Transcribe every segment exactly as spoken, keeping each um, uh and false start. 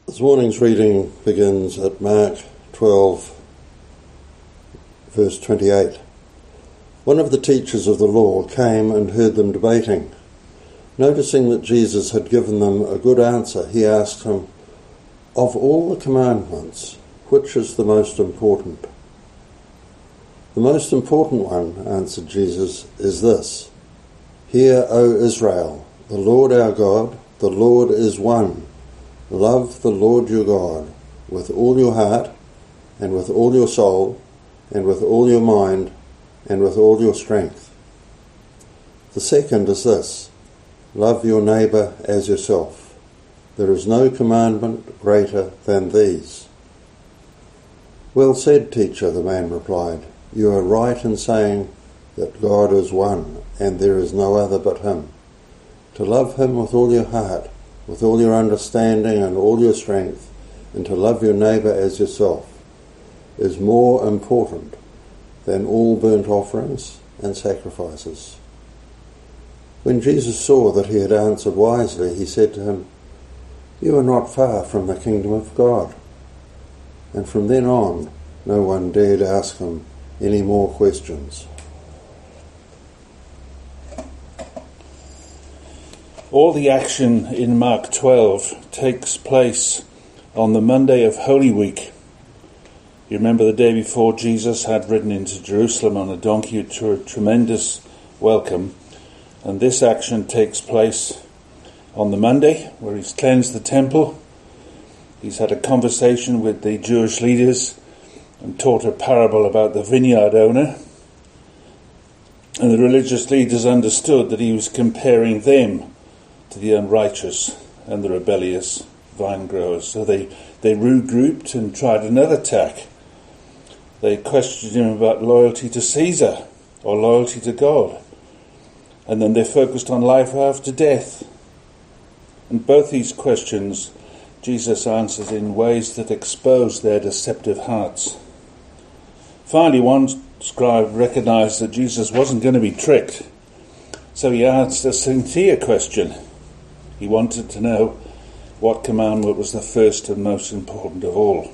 This morning's reading begins at Mark twelve, verse twenty-eight. One of the teachers of the law came and heard them debating. Noticing that Jesus had given them a good answer, he asked him, "Of all the commandments, which is the most important?" "The most important one," answered Jesus, "is this: Hear, O Israel, the Lord our God, the Lord is one. Love the Lord your God with all your heart, and with all your soul, and with all your mind, and with all your strength. The second is this: love your neighbour as yourself. There is no commandment greater than these." "Well said, teacher," the man replied. "You are right in saying that God is one, and there is no other but him. To love him with all your heart, with all your understanding and all your strength, and to love your neighbour as yourself, is more important than all burnt offerings and sacrifices." When Jesus saw that he had answered wisely, he said to him, "You are not far from the kingdom of God." And from then on, no one dared ask him any more questions. All the action in Mark twelve takes place on the Monday of Holy Week. You remember the day before, Jesus had ridden into Jerusalem on a donkey to a tremendous welcome. And this action takes place on the Monday, where he's cleansed the temple. He's had a conversation with the Jewish leaders and taught a parable about the vineyard owner. And the religious leaders understood that he was comparing them to the unrighteous and the rebellious vine growers. So they, they regrouped and tried another tack. They questioned him about loyalty to Caesar or loyalty to God. And then they focused on life after death. And both these questions Jesus answers in ways that expose their deceptive hearts. Finally, one scribe recognized that Jesus wasn't going to be tricked. So he asked a sincere question. He wanted to know what commandment was the first and most important of all.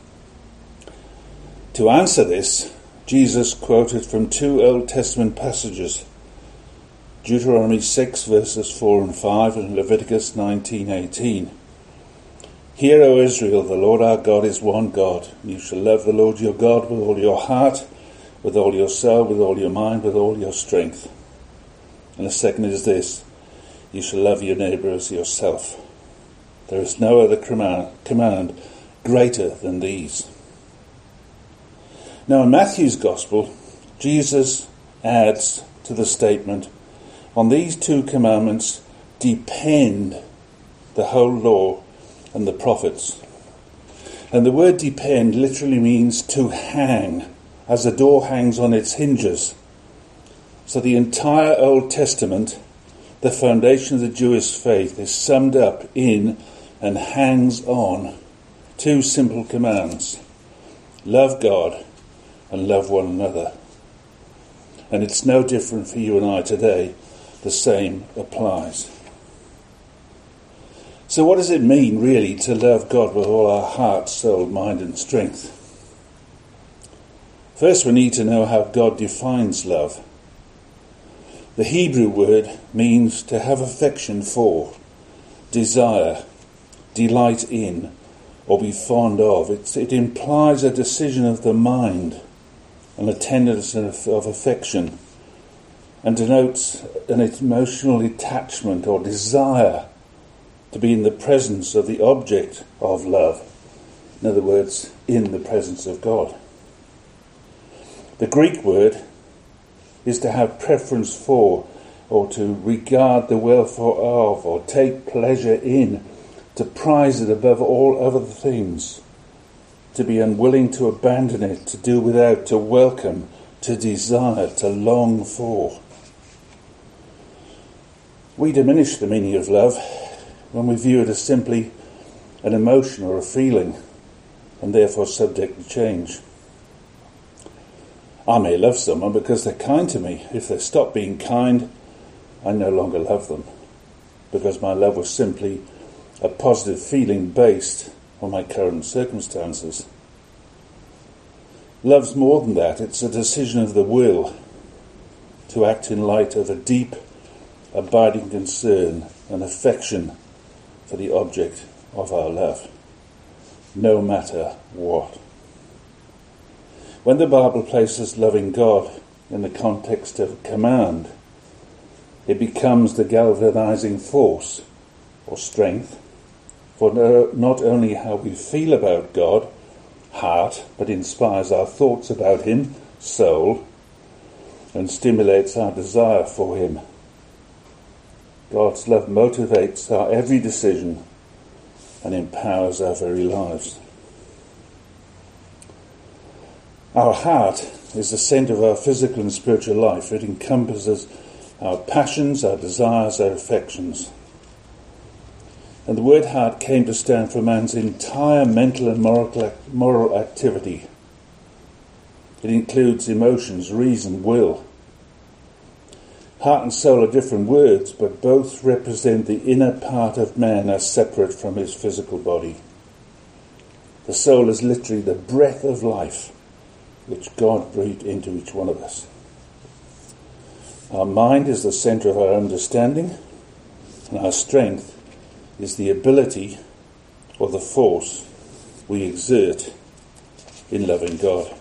To answer this, Jesus quoted from two Old Testament passages, Deuteronomy six verses four and five and Leviticus nineteen eighteen. "Hear, O Israel, the Lord our God is one God. You shall love the Lord your God with all your heart, with all your soul, with all your mind, with all your strength." And the second is this: you shall love your neighbour as yourself. There is no other command, command greater than these. Now in Matthew's Gospel, Jesus adds to the statement, "On these two commandments depend the whole law and the prophets." And the word depend literally means to hang, as a door hangs on its hinges. So the entire Old Testament, the foundation of the Jewish faith, is summed up in and hangs on two simple commands: love God and love one another. And it's no different for you and I today. The same applies. So what does it mean really to love God with all our heart, soul, mind and strength? First, we need to know how God defines love. The Hebrew word means to have affection for, desire, delight in, or be fond of. It's, it implies a decision of the mind and a tenderness of, of affection, and denotes an emotional attachment or desire to be in the presence of the object of love. In other words, in the presence of God. The Greek word is to have preference for, or to regard the welfare of, or take pleasure in, to prize it above all other things, to be unwilling to abandon it, to do without, to welcome, to desire, to long for. We diminish the meaning of love when we view it as simply an emotion or a feeling, and therefore subject to change. I may love someone because they're kind to me. If they stop being kind, I no longer love them, because my love was simply a positive feeling based or my current circumstances. Love's more than that. It's a decision of the will to act in light of a deep, abiding concern and affection for the object of our love, no matter what. When the Bible places loving God in the context of command, it becomes the galvanizing force or strength for no, not only how we feel about God, heart, but inspires our thoughts about him, soul, and stimulates our desire for him. God's love motivates our every decision and empowers our very lives. Our heart is the centre of our physical and spiritual life. It encompasses our passions, our desires, our affections. And the word heart came to stand for man's entire mental and moral, moral activity. It includes emotions, reason, will. Heart and soul are different words, but both represent the inner part of man as separate from his physical body. The soul is literally the breath of life which God breathed into each one of us. Our mind is the centre of our understanding, and our strength is the ability or the force we exert in loving God.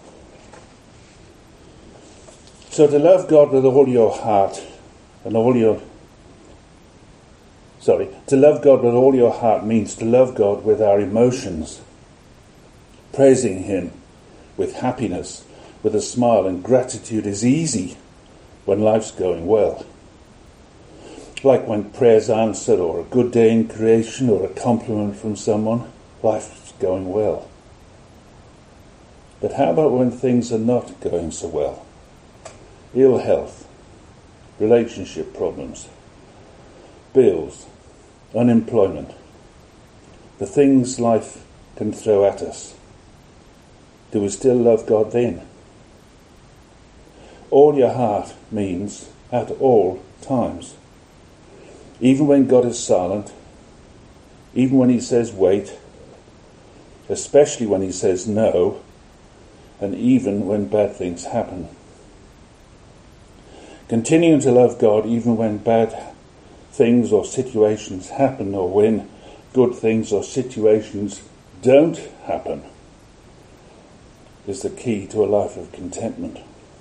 So to love God with all your heart and all your... Sorry, to love God with all your heart means to love God with our emotions, praising him with happiness, with a smile, and gratitude is easy when life's going well. Like when prayer's answered, or a good day in creation, or a compliment from someone, life's going well. But how about when things are not going so well? Ill health, relationship problems, bills, unemployment, the things life can throw at us. Do we still love God then? All your heart means at all times. Even when God is silent, even when he says wait, especially when he says no, and even when bad things happen. Continuing to love God even when bad things or situations happen, or when good things or situations don't happen, is the key to a life of contentment.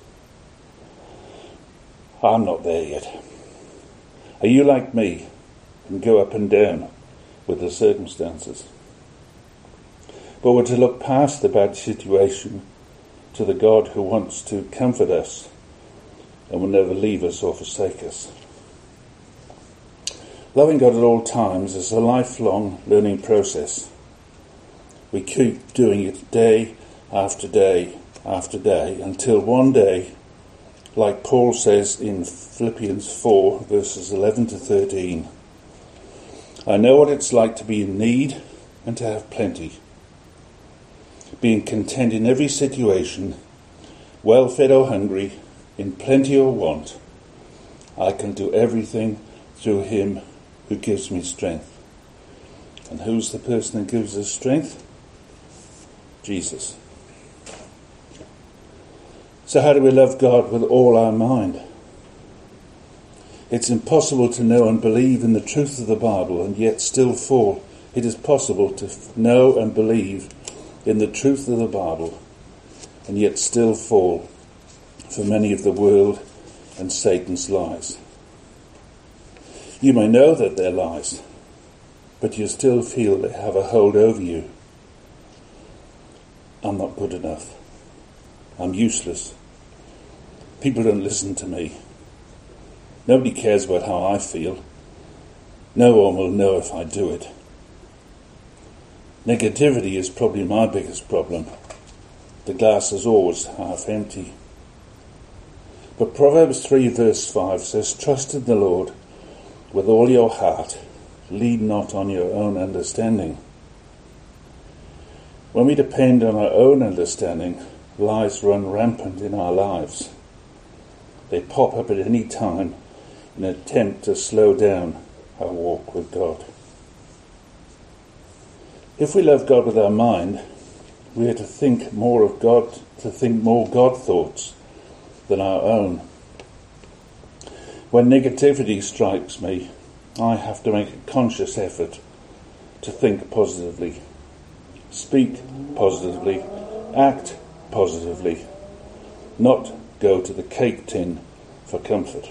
I'm not there yet. Are you like me and go up and down with the circumstances? But we're to look past the bad situation to the God who wants to comfort us and will never leave us or forsake us. Loving God at all times is a lifelong learning process. We keep doing it day after day after day until one day, like Paul says in Philippians four, verses eleven to thirteen, I know what it's like to be in need and to have plenty, being content in every situation, well fed or hungry, in plenty or want. I can do everything through him who gives me strength. And who's the person who gives us strength? Jesus. So how do we love God with all our mind? It's impossible to know and believe in the truth of the Bible and yet still fall. It is possible to know and believe in the truth of the Bible and yet still fall for many of the world and Satan's lies. You may know that they're lies, but you still feel they have a hold over you. I'm not good enough. I'm useless. People don't listen to me. Nobody cares about how I feel. No one will know if I do it. Negativity is probably my biggest problem. The glass is always half empty. But Proverbs three verse five says, trust in the Lord with all your heart. Lean not on your own understanding. When we depend on our own understanding, lies run rampant in our lives. They pop up at any time in an attempt to slow down our walk with God. If we love God with our mind, we are to think more of God, to think more God thoughts than our own. When negativity strikes me, I have to make a conscious effort to think positively, speak positively, act positively, not go to the cake tin for comfort.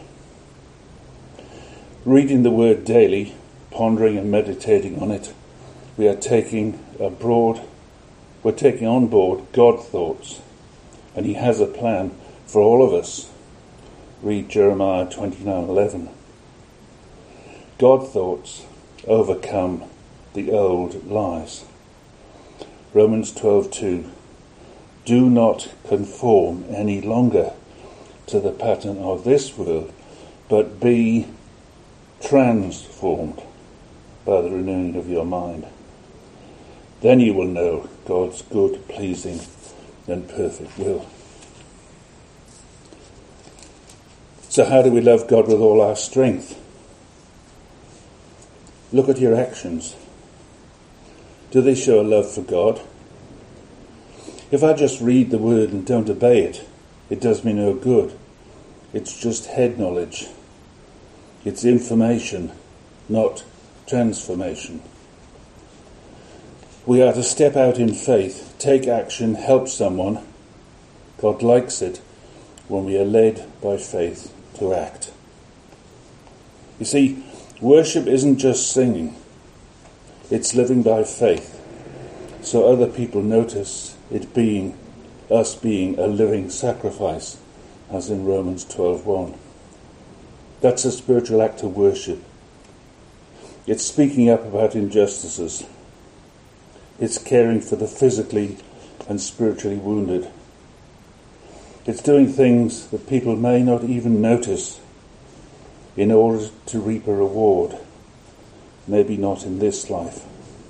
Reading the word daily, pondering and meditating on it, we are taking abroad, we're taking on board God thoughts, and he has a plan for all of us. Read Jeremiah twenty-nine eleven. God thoughts overcome the old lies. Romans twelve two. Do not conform any longer to the pattern of this world, but be transformed by the renewing of your mind. Then you will know God's good, pleasing, and perfect will. So how do we love God with all our strength? Look at your actions. Do they show a love for God? If I just read the word and don't obey it, it does me no good. It's just head knowledge. It's information, not transformation. We are to step out in faith, take action, help someone. God likes it when we are led by faith to act. You see, worship isn't just singing. It's living by faith, so other people notice it being, us being a living sacrifice, as in Romans twelve one. That's a spiritual act of worship. It's speaking up about injustices. It's caring for the physically and spiritually wounded. It's doing things that people may not even notice in order to reap a reward, maybe not in this life.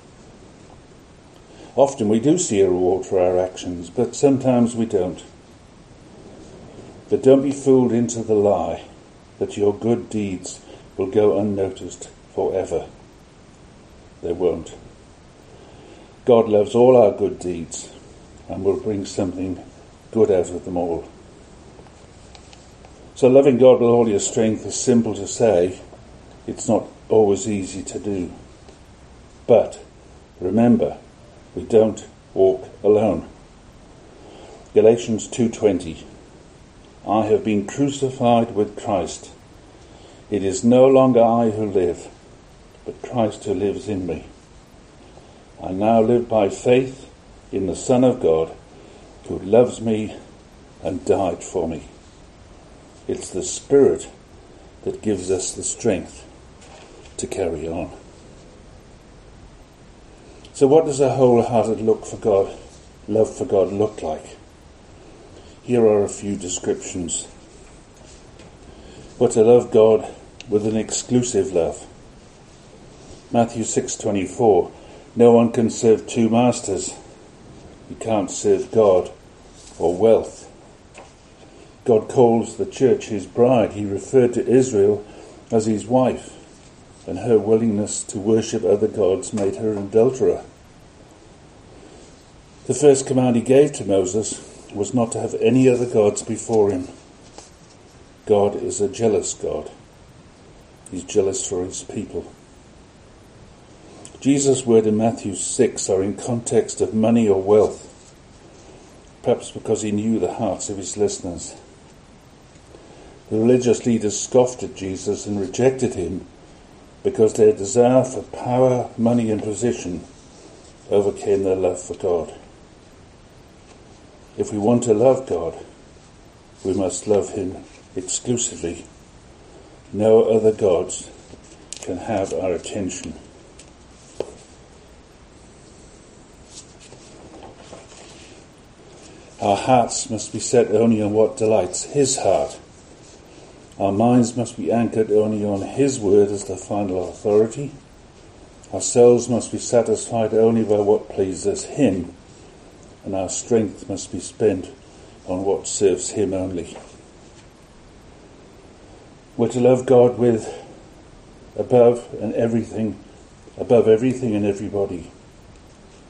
Often we do see a reward for our actions, but sometimes we don't. But don't be fooled into the lie that your good deeds will go unnoticed forever. They won't. God loves all our good deeds and will bring something good out of them all. So loving God with all your strength is simple to say. It's not always easy to do. But remember, we don't walk alone. Galatians two twenty. I have been crucified with Christ. It is no longer I who live, but Christ who lives in me. I now live by faith in the Son of God, who loves me and died for me. It's the Spirit that gives us the strength to carry on. So what does a wholehearted look for God, love for God look like? Here are a few descriptions. We're to love God with an exclusive love. Matthew six twenty-four. No one can serve two masters. You can't serve God or wealth. God calls the church his bride. He referred to Israel as his wife, and her willingness to worship other gods made her an adulterer. The first command he gave to Moses was not to have any other gods before him. God is a jealous God. He's jealous for his people. Jesus' words in Matthew six are in context of money or wealth, perhaps because he knew the hearts of his listeners. The religious leaders scoffed at Jesus and rejected him because their desire for power, money and position overcame their love for God. If we want to love God, we must love him exclusively. No other gods can have our attention. Our hearts must be set only on what delights his heart. Our minds must be anchored only on his word as the final authority. Our souls must be satisfied only by what pleases him, and our strength must be spent on what serves him only. We're to love God with above and everything, above everything and everybody.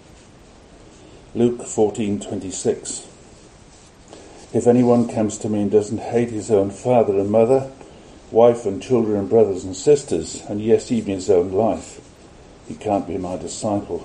Luke fourteen twenty-six. If anyone comes to me and doesn't hate his own father and mother, wife and children and brothers and sisters, and yes, even his own life, he can't be my disciple.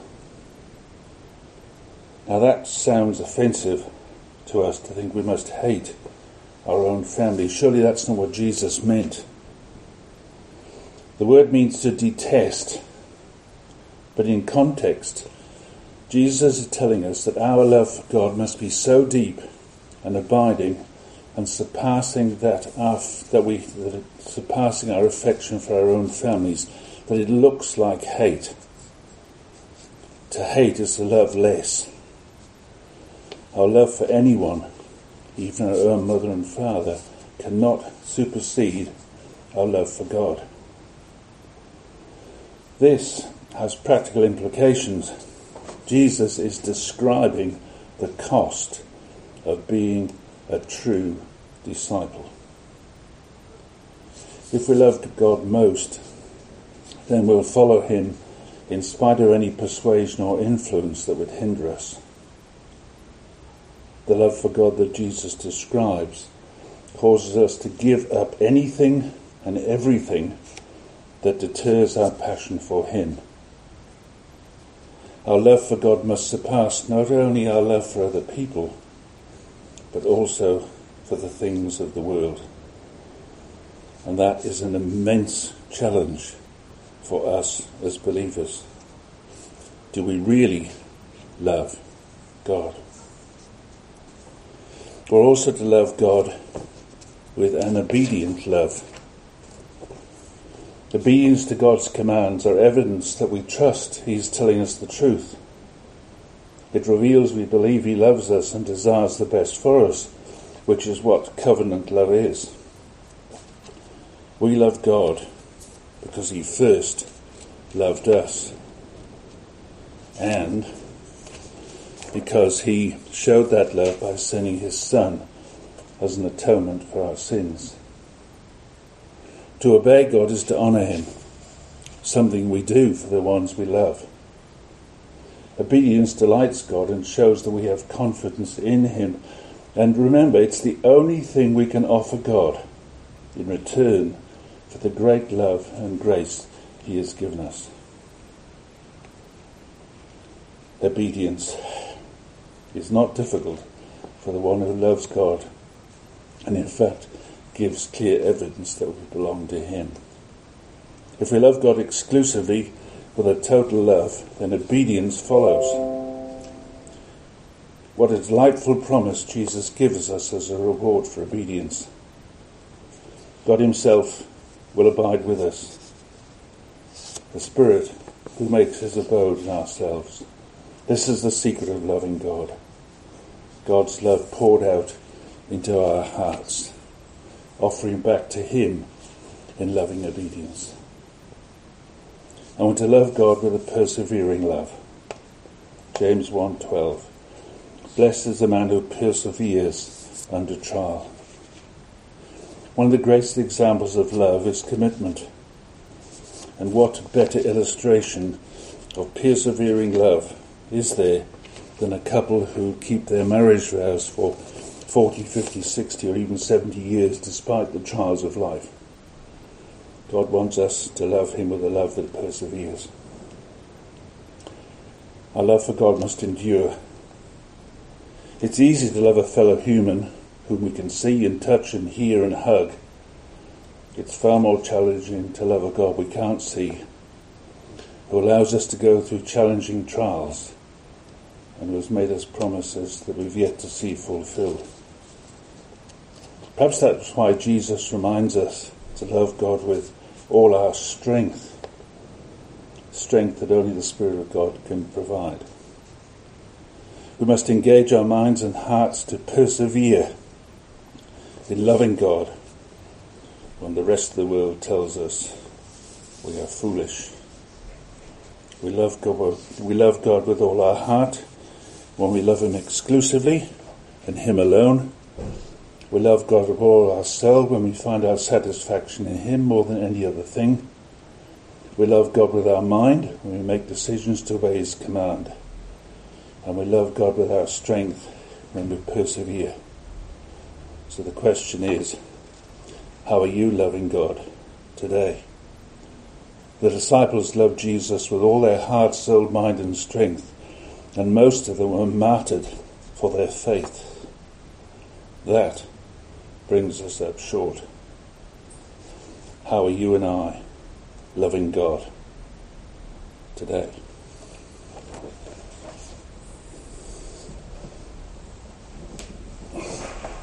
Now that sounds offensive to us, to think we must hate our own family. Surely that's not what Jesus meant. The word means to detest, but in context, Jesus is telling us that our love for God must be so deep and abiding and surpassing that our, that we that it, surpassing our affection for our own families, that it looks like hate. To hate is to love less. Our love for anyone, even our own mother and father, cannot supersede our love for God. This has practical implications. Jesus is describing the cost of being a true disciple. If we love God most, then we'll follow him in spite of any persuasion or influence that would hinder us. The love for God that Jesus describes causes us to give up anything and everything that deters our passion for him. Our love for God must surpass not only our love for other people, but also for the things of the world. And that is an immense challenge for us as believers. Do we really love God? We're also to love God with an obedient love. Obedience to God's commands are evidence that we trust he's telling us the truth. It reveals we believe he loves us and desires the best for us, which is what covenant love is. We love God because he first loved us, and because he showed that love by sending his Son as an atonement for our sins. To obey God is to honour him, something we do for the ones we love. Obedience delights God and shows that we have confidence in him. And remember, it's the only thing we can offer God in return for the great love and grace he has given us. Obedience is not difficult for the one who loves God, and in fact gives clear evidence that we belong to him. If we love God exclusively with a total love, then obedience follows. What a delightful promise Jesus gives us as a reward for obedience. God himself will abide with us, the Spirit who makes his abode in ourselves. This is the secret of loving God. God's love poured out into our hearts, offering back to him in loving obedience. I want to love God with a persevering love. James one twelve. Blessed is the man who perseveres under trial. One of the greatest examples of love is commitment. And what better illustration of persevering love is there than a couple who keep their marriage vows for forty, fifty, sixty or even seventy years despite the trials of life. God wants us to love him with a love that perseveres. Our love for God must endure. It's easy to love a fellow human whom we can see and touch and hear and hug. It's far more challenging to love a God we can't see, who allows us to go through challenging trials and who has made us promises that we've yet to see fulfilled. Perhaps that's why Jesus reminds us to love God with all our strength, strength that only the Spirit of God can provide. We must engage our minds and hearts to persevere in loving God when the rest of the world tells us we are foolish. We love God, we love God with all our heart when we love him exclusively and him alone. We love God with all our soul when we find our satisfaction in him more than any other thing. We love God with our mind when we make decisions to obey his command. And we love God with our strength when we persevere. So the question is, how are you loving God today? The disciples loved Jesus with all their heart, soul, mind and strength, and most of them were martyred for their faith. That brings us up short. How are you and I loving God today?